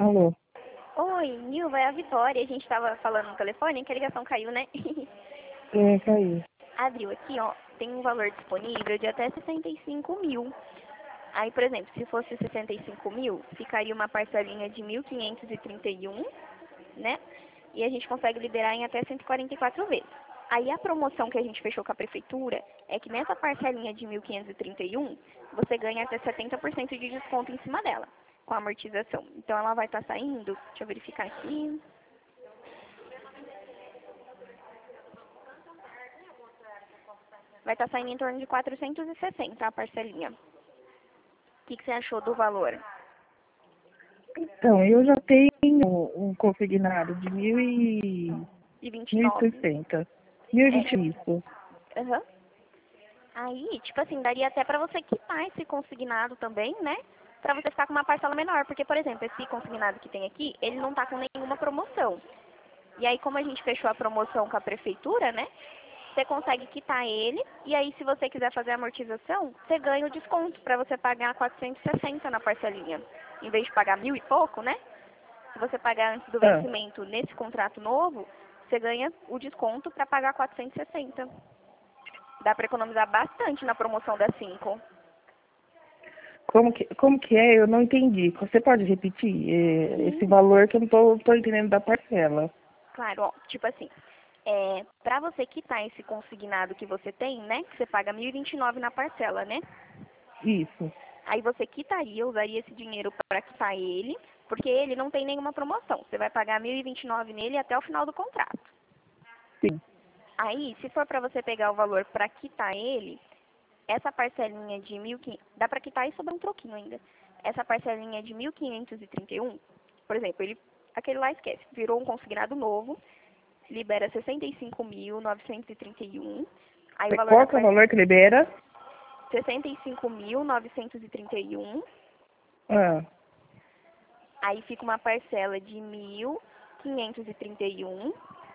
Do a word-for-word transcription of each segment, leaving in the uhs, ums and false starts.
Alô? Oi, Nilva, é a Vitória. A gente estava falando no telefone, que a ligação caiu, né? É, caiu. Abriu aqui, ó, tem um valor disponível de até sessenta e cinco mil. Aí, por exemplo, se fosse sessenta e cinco mil, ficaria uma parcelinha de mil quinhentos e trinta e um, né? E a gente consegue liberar em até cento e quarenta e quatro vezes. Aí a promoção que a gente fechou com a prefeitura é que nessa parcelinha de mil quinhentos e trinta e um, você ganha até setenta por cento de desconto em cima dela, com a amortização. Então ela vai estar saindo, deixa eu verificar aqui. Vai estar saindo em torno de quatrocentos e sessenta a parcelinha. O que, que você achou do valor? Então, eu já tenho um consignado de mil e... De vinte e mil e nove. sessenta. Mil e É. vinte isso. Aham. Aí, tipo assim, daria até pra você quitar esse consignado também, né? Pra você ficar com uma parcela menor. Porque, por exemplo, esse consignado que tem aqui, ele não tá com nenhuma promoção. E aí, como a gente fechou a promoção com a prefeitura, né? Você consegue quitar ele. E aí, se você quiser fazer a amortização, você ganha o desconto pra você pagar quatrocentos e sessenta na parcelinha. Em vez de pagar mil e pouco, né? Se você pagar antes do Ah, vencimento nesse contrato novo, você ganha o desconto pra pagar quatrocentos e sessenta. Dá pra economizar bastante na promoção da cinco. como que, como que é? Eu não entendi. Você pode repetir é, esse Sim, valor que eu não tô, tô entendendo da parcela? claro, ó, tipo assim, é, para você quitar esse consignado que você tem, né, que você paga mil e vinte e nove na parcela, né? Isso. Aí você quitaria, usaria esse dinheiro para quitar ele, porque ele não tem nenhuma promoção. Você vai pagar mil e vinte e nove nele até o final do contrato. Sim. Aí, se for para você pegar o valor para quitar ele, essa parcelinha de mil e quinhentos, dá para quitar e sobrar um troquinho ainda. Essa parcelinha de mil quinhentos e trinta e um, por exemplo, ele, aquele lá esquece, virou um consignado novo, libera sessenta e cinco mil novecentos e trinta e um. Aí o valor Qual da que é o parcela valor que libera? sessenta e cinco mil novecentos e trinta e um. Ah, Aí fica uma parcela de mil quinhentos e trinta e um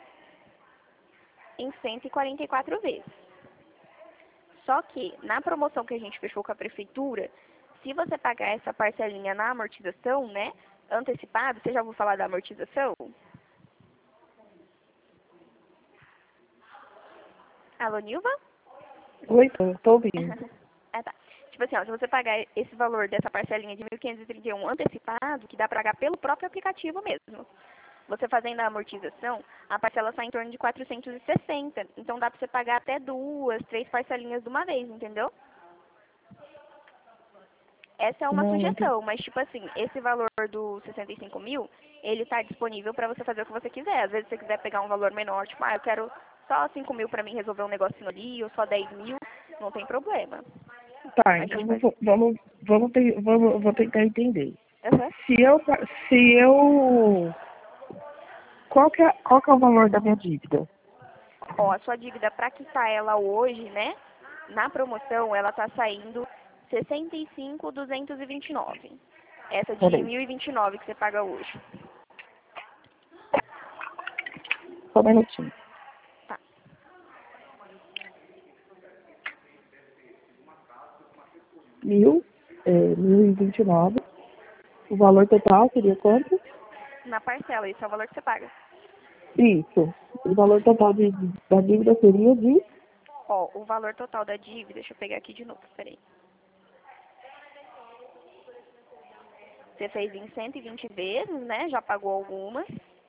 em cento e quarenta e quatro vezes. Só que na promoção que a gente fechou com a prefeitura, se você pagar essa parcelinha na amortização, né, antecipado, você já ouviu falar da amortização? Alô, Nilva? oi, tô, tô ouvindo. Ah, tá. Tipo assim, ó, se você pagar esse valor dessa parcelinha de mil quinhentos e trinta e um antecipado, que dá pra pagar pelo próprio aplicativo mesmo, você fazendo a amortização, a parcela sai em torno de quatrocentos e sessenta. Então dá pra você pagar até duas, três parcelinhas de uma vez, entendeu? Essa é uma Não, não entendi. sugestão, mas tipo assim, esse valor do sessenta e cinco mil, ele tá disponível pra você fazer o que você quiser. Às vezes você quiser pegar um valor menor, tipo, ah, eu quero só cinco mil pra mim resolver um negocinho ali, ou só dez mil, não tem problema. Tá, A então gente faz. vamos, vamos, vamos, ter- vamos, vou tentar entender. Aham. Se eu, pa- se eu, qual que é, qual que é o valor da minha dívida? Ó, a sua dívida pra quitar ela hoje, né? Na promoção, ela tá saindo sessenta e cinco mil duzentos e vinte e nove. Essa de Peraí, mil e vinte e nove que você paga hoje. só um minutinho. Tá. Mil, é, mil e vinte e nove. O valor total seria quanto? Na parcela, esse é o valor que você paga. Isso. O valor total de, da dívida seria de... Ó, o valor total da dívida, deixa eu pegar aqui de novo, peraí. Você fez em cento e vinte vezes, né? Já pagou algumas.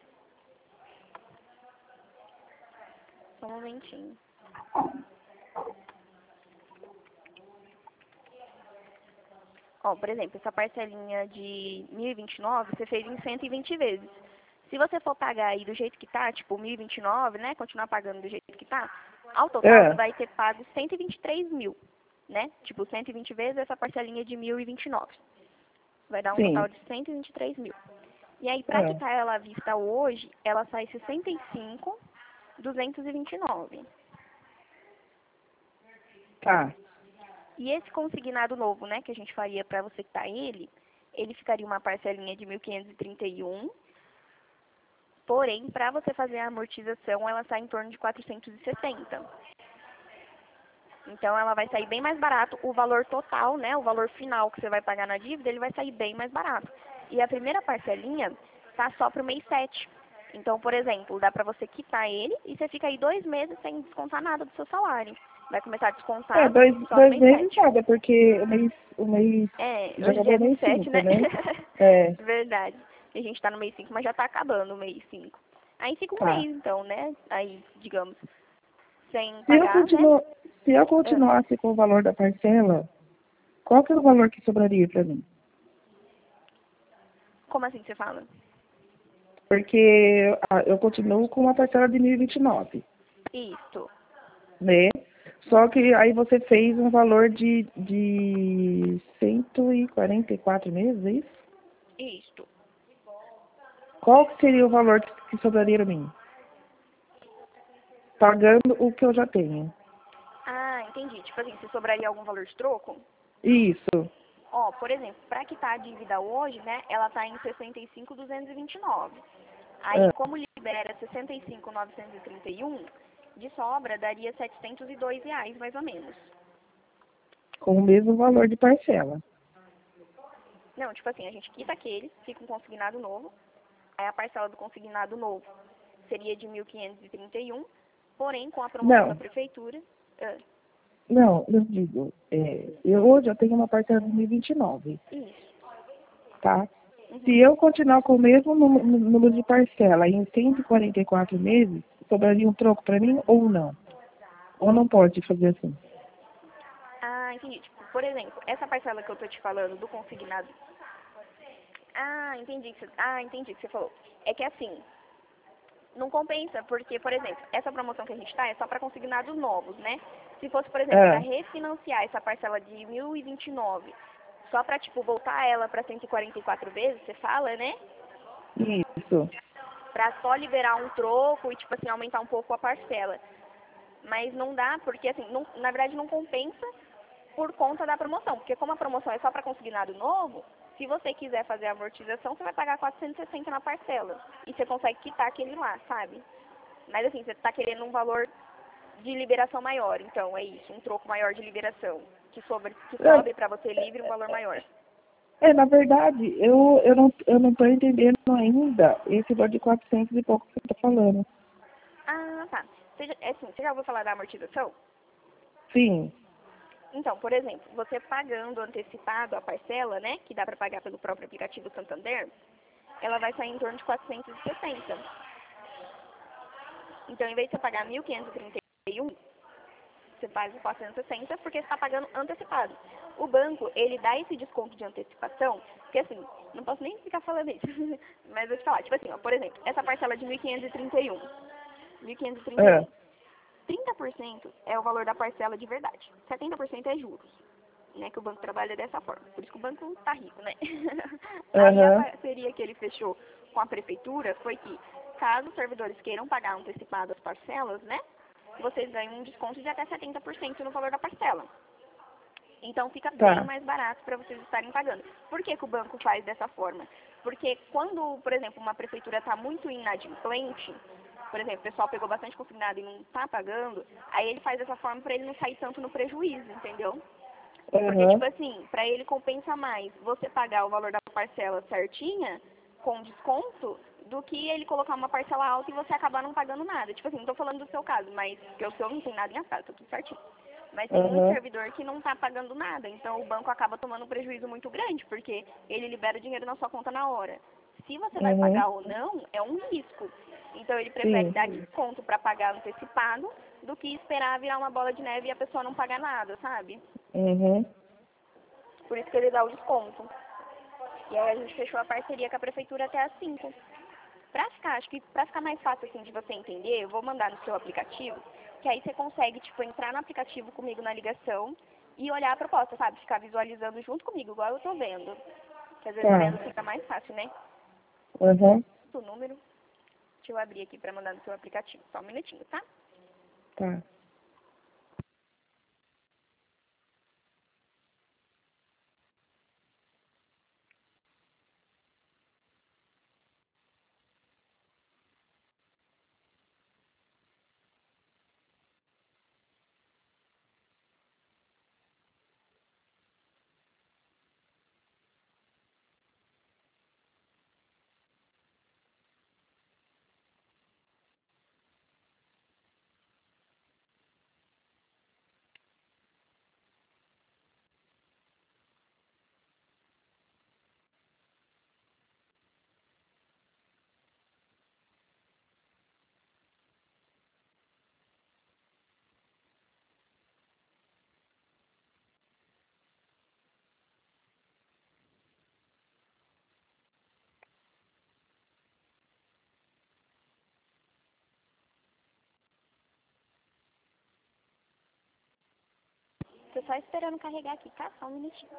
Só um momentinho. Ó, por exemplo, essa parcelinha de mil e vinte e nove, você fez em cento e vinte vezes. Se você for pagar aí do jeito que tá, tipo mil e vinte e nove, né? Continuar pagando do jeito que tá, ao total você É, vai ter pago cento e vinte e três mil, né? Tipo, cento e vinte vezes essa parcelinha de mil e vinte e nove. Vai dar um sim. total de cento e vinte e três mil. E aí, pra É, quitar ela à vista hoje, ela sai sessenta e cinco mil duzentos e vinte e nove. tá. E esse consignado novo, né, que a gente faria para você quitar ele, ele ficaria uma parcelinha de mil quinhentos e trinta e um. Porém, para você fazer a amortização, ela sai em torno de quatrocentos e sessenta. Então, ela vai sair bem mais barato. O valor total, né, o valor final que você vai pagar na dívida, ele vai sair bem mais barato. E a primeira parcelinha tá só pro mês sete. Então, por exemplo, dá pra você quitar ele e você fica aí dois meses sem descontar nada do seu salário. Vai começar a É, descontar dois, só no dois mês meses sete. nada, porque o mês, o mês É, já hoje acabou dia é o mês vinte e sete, cinco, né? né? É, Verdade. A gente tá no mês cinco, mas já tá acabando o mês cinco. Aí fica um tá. mês, então, né? Aí, digamos, sem Se eu, pagar, né? continuo, se eu Ah, continuasse com o valor da parcela, qual que é o valor que sobraria para mim? como assim você fala? Porque ah, eu continuo com uma parcela de mil e vinte e nove, Isso. né? Só que aí você fez um valor de, de cento e quarenta e quatro meses, é isso? Isso. Qual que seria o valor que, que sobraria para mim? Pagando o que eu já tenho. Ah, entendi. Tipo assim, se sobraria algum valor de troco? Isso. Ó, por exemplo, para quitar a dívida hoje, né, ela tá em sessenta e cinco mil duzentos e vinte e nove. Aí, Ah, como libera sessenta e cinco mil novecentos e trinta e um, de sobra daria setecentos e dois reais, mais ou menos. com o mesmo valor de parcela. Não, tipo assim, a gente quita aquele, fica um consignado novo. Aí a parcela do consignado novo seria de mil quinhentos e trinta e um, porém, com a promoção da Não, prefeitura... Ah, não, eu digo, é, eu hoje eu tenho uma parcela de mil e vinte e nove, isso. tá? Se Uhum. eu continuar com o mesmo número número de parcela em cento e quarenta e quatro meses, sobraria um troco para mim ou não? Ou não pode fazer assim? Ah, entendi. Tipo, por exemplo, essa parcela que eu tô te falando do consignado. Ah, entendi. que você- Ah, entendi o que você falou. É que assim, não compensa, porque, por exemplo, essa promoção que a gente tá é só para consignados novos, né? Se fosse, por exemplo, para Ah, refinanciar essa parcela de mil e vinte e nove, só para, tipo, voltar ela para cento e quarenta e quatro vezes, você fala, né? isso. Pra só liberar um troco e, tipo assim, aumentar um pouco a parcela. Mas não dá, porque, assim, não- na verdade não compensa por conta da promoção. Porque como a promoção é só para consignado novo, se você quiser fazer a amortização, você vai pagar quatrocentos e sessenta na parcela. E você consegue quitar aquele lá, sabe? Mas assim, você está querendo um valor de liberação maior. Então, é isso, um troco maior de liberação. Que, sobre, que sobe para você livre um valor maior. É, na verdade, eu, eu não eu não estou entendendo ainda esse valor de quatrocentos e pouco que você está falando. Ah, tá. Você, já- é assim, você já ouviu falar da amortização? Sim. Então, por exemplo, você pagando antecipado a parcela, né, que dá para pagar pelo próprio aplicativo Santander, ela vai sair em torno de quatrocentos e sessenta. Então, em vez de você pagar mil quinhentos e trinta e um, você paga quatrocentos e sessenta porque você está pagando antecipado. O banco, ele dá esse desconto de antecipação, porque assim, não posso nem ficar falando isso, mas vou te falar, tipo assim, ó, por exemplo, essa parcela de mil quinhentos e trinta e um, mil quinhentos e trinta e um, Ah, trinta por cento é o valor da parcela de verdade, setenta por cento é juros, né, que o banco trabalha dessa forma, por isso que o banco tá rico, né? Aí a aham, parceria que ele fechou com a prefeitura foi que, caso os servidores queiram pagar antecipado as parcelas, né, vocês ganham um desconto de até setenta por cento no valor da parcela. Então fica bem tá. mais barato para vocês estarem pagando. Por que, que o banco faz dessa forma? Porque quando, por exemplo, uma prefeitura está muito inadimplente, por exemplo, o pessoal pegou bastante consignado e não está pagando, aí ele faz dessa forma para ele não sair tanto no prejuízo, entendeu? Porque, Aham, tipo assim, para ele compensa mais você pagar o valor da parcela certinha, com desconto, do que ele colocar uma parcela alta e você acabar não pagando nada. Tipo assim, não tô falando do seu caso, mas porque o seu não tem nada em atraso, tá tudo certinho. Mas tem muito aham, servidor que não tá pagando nada, então o banco acaba tomando um prejuízo muito grande, porque ele libera o dinheiro na sua conta na hora. Se você vai uhum, pagar ou não, é um risco. Então ele prefere sim, dar desconto para pagar antecipado do que esperar virar uma bola de neve e a pessoa não pagar nada, sabe? uhum, Por isso que ele dá o desconto. E aí a gente fechou a parceria com a prefeitura até às cinco. Pra ficar, acho que pra ficar mais fácil assim de você entender, eu vou mandar no seu aplicativo, que aí você consegue, tipo, entrar no aplicativo comigo na ligação e olhar a proposta, sabe? Ficar visualizando junto comigo, igual eu tô vendo. Que às vezes tá, vendo fica mais fácil, né? aham, O número, deixa eu abrir aqui pra mandar no seu aplicativo. Só um minutinho, tá? tá. Tô só esperando carregar aqui, tá? Só um minutinho.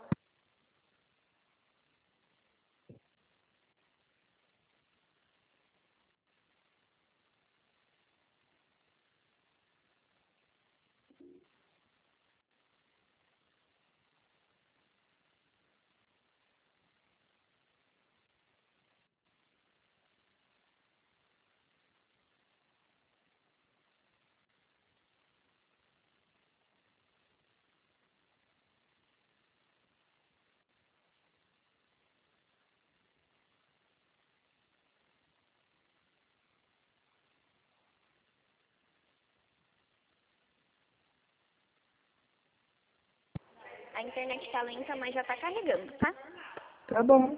A internet tá lenta, mas já tá carregando, tá? Tá bom.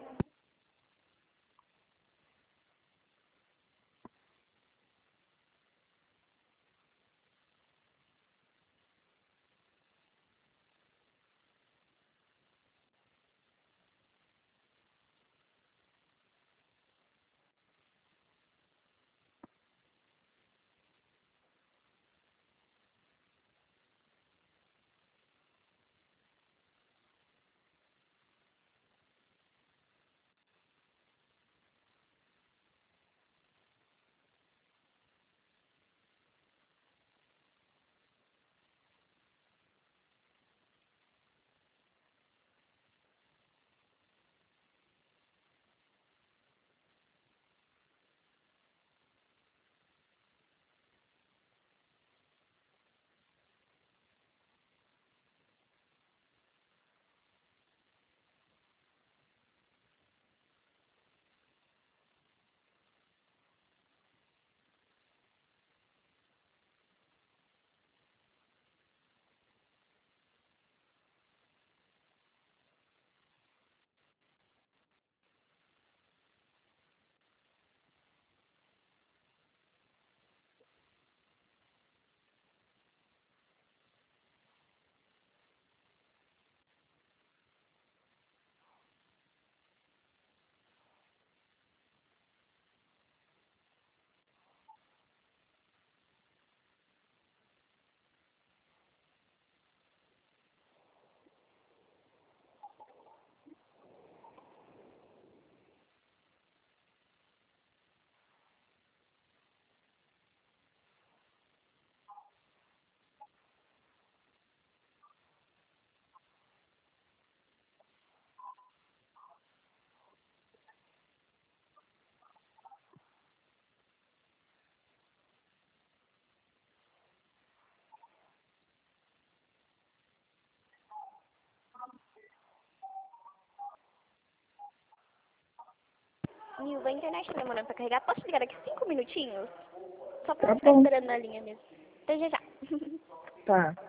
Nilva, a internet tá demorando pra carregar. Posso ligar daqui cinco minutinhos? Só pra Tá não ficar bom. esperando na linha mesmo. Até já já. Tá.